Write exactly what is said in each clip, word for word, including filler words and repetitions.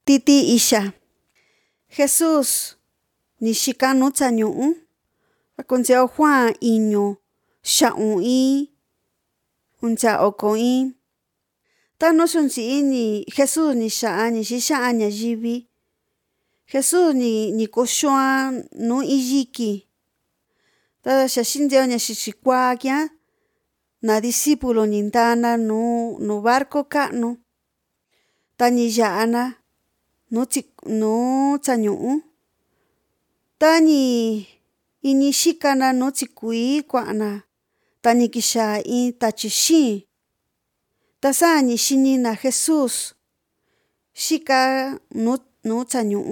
titi isha. Jesús ni xika nuu tsañu'u akuntseo Juan iñu xa'un in untsa oko in. Tanu sunsi ni Jesús ni xa'a ni xixa'a ñayivi. Jesús ni ni kuxuan nu iyiki. Ta xaxintseo ña xixikua kia na discípulo ni ntana nu nu barco ka'nu. Ta ni ya'ana nu tsi nu tsañu'u. Ta ni ini xikana nu tsikui kua'ana. Ta ni kixa in tatyi xii. Ta saa ni xinina Jesús xika nu nu tsañu'u.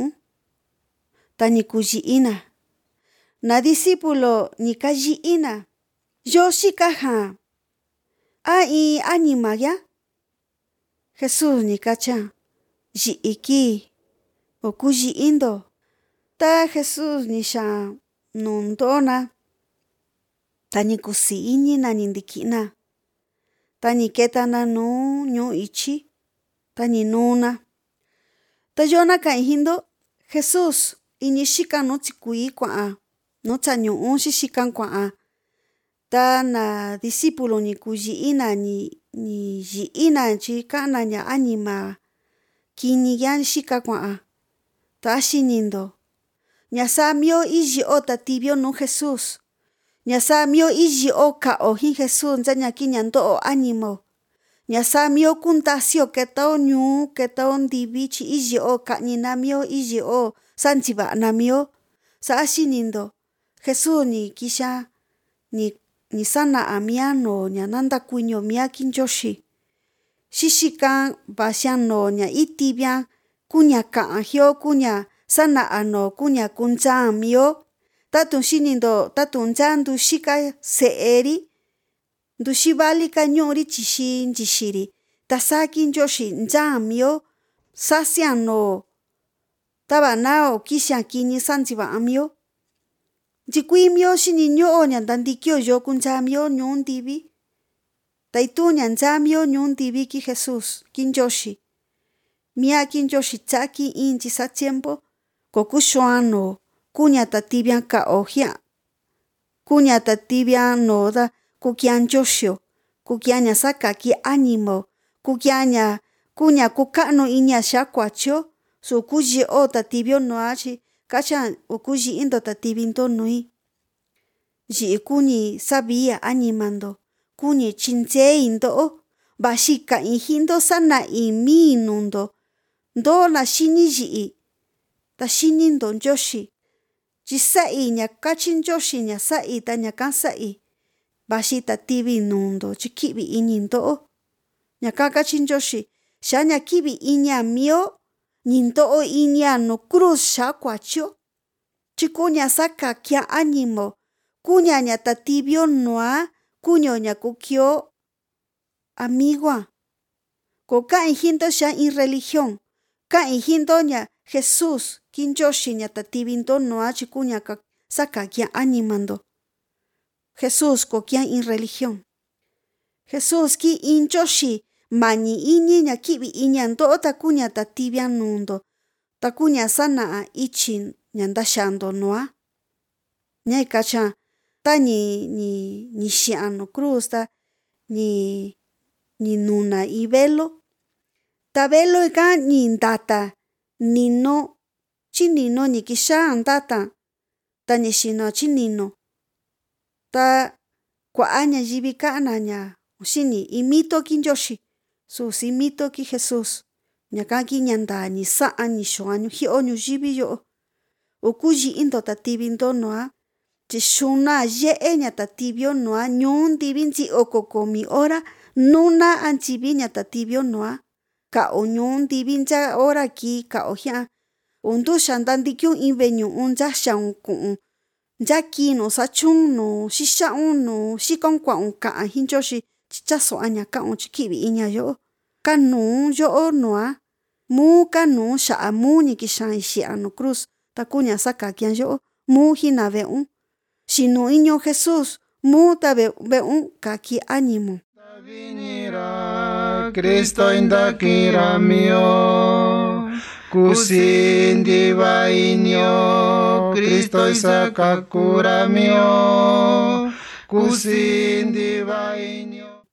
Ta ni kuyi'ina. Na discípulo ni kayi'ina. Yo xika jan. A in anima ya. Jesús ni kacha. Yi'i ki. Okuyi'indo. Ta Jesús ni xa nuu ntona. Ta ni kusi iñina ni ndikina. Ta ni ketana nuu ñuu ichi. Ta ni nuna. Ta yo na ka'in jindo. Jesús ini xika nu tsikui kua'a. Nu tsañu'u xixikan kua'a. Ta na discípulo ni kuyi'ina ni ni yi'ina tyi ka'na ña anima kini ya xika kua'a. Ta xinindo. Ña saa mio iyi'o ta tivio nu Jesús. Ña saa mio iyi'o ka'o jin Jesús ntsa ña kiña nto'o animo. Ña saa mio kuntasio ketao ñuu ketao ndivi tyi iyi'o ka'nina mio iyi'o santiva'ana mio. Saa xinindo. Jesús ni kixa ni ni sana'a mia no ña nantakuiño mia ki Ntioxi. Xixikan vaxia no ña itivia kuña ka'an jio kuña sana'a no kuña kuntsaa mio. Tatun xinindo tatun ntsaa nduxika se'eri. Nduxi vali ka ñu'ri tyixi ntyixiri. Ta saa ki Ntioxi ntsaa mio. Sasia no. Tava nao kixia kini santiva'a mio. Ntikui mio xini ño'o ña ntantikio yo kuntsaa mio ñuu ndivi. Ta itu ña ntsaa mio ñuu ndivi ki Jesús ki Ntioxi. Mia ki Ntioxi tsaa ki in ntisa tiempo. Ko kuxuan no kuña ta tivia ka'o jia. Kuña ta tivia no da kukia Ntioxio. Kukia ña sakaki animo. Kukia ña kuña kuka'nu inia xaa kuatyo. Su kuyi'o ta tivio nua tyi kacha ukuyi'indo ta tivindo nui. Yi'i kuñi savia animando. Kuñi tyintsei nto'o. Vaxi ka'in jindo sana'i mii nundo. Ntoo na xini yi'i. Ta xinindo Ntioxi. Tyi sa'i ña katyi Ntioxi ña sa'i ta ñaka sa'i. Vaxi ta tivi nundo tyi ki'vi ini nto'o. Ñaka katyi Ntioxi. Xa ña ki'vi inia mio. Ni nto'o inia nu cruz xaa kuatyo. Tyi kuña sakakia animo. Kuña ña ta tivio nua. Kuño ña kukio amigoa. Ko ka'in jindo xa in religión. Ka'in jindo ña Jesús ki Ntioxi ña ta tivindo nua tyi kuña ka sakakia animando. Jesús ko kia in religión. Jesús ki in Ntioxi mañi iñi ña ki'vi inia nto'o ta kuña ta tivia nundo. Ta kuña sana'a ityi ña ntaxando nua. Ña ikacha ta ni ni ni xi'a nu cruz ta ni ni nuna in velo. Ta velo ika ni ntata nino. Tyinino ni kixa ntata. Ta ni xino tyinino. Ta kua'a ñayivi ka'na ña xini in mito ki Ntioxi. Susi mito ki Jesús. Ñaka kiña ntaa ni sa'a ni xua jio ñuyivi yo'o. Ukuyi'indo ta tivindo nua. Tyi xuna ye'e ña ta tivio nua ñuu ndivi ntsi oko komi hora. Nuna antivi ña ta tivio nua. Ka'o ñuu ndivi ntsa hora ki ka'o jia. Untu xa ntantikiun in veñu'u ntsa xiaun ku'un. Ntsa kinu satyun nu xixa'un nu xikon kua'un ka'an jin Ntioxi. Tyi tyaso'a ña ka'un tyi ki'vi iña yo'o. Kanuu yo'o nua. Muu kanuu xa'a muu ni kixa xi'a nu cruz. Ta kuña sakakia yo'o. Muu jina ve'un. Xinu iñu Jesús. Muu ta ve'un kaki animo. Cristo indakira mio. Kusindiva inyo, Kristo isa kakuramyo. Kusindiva inyo.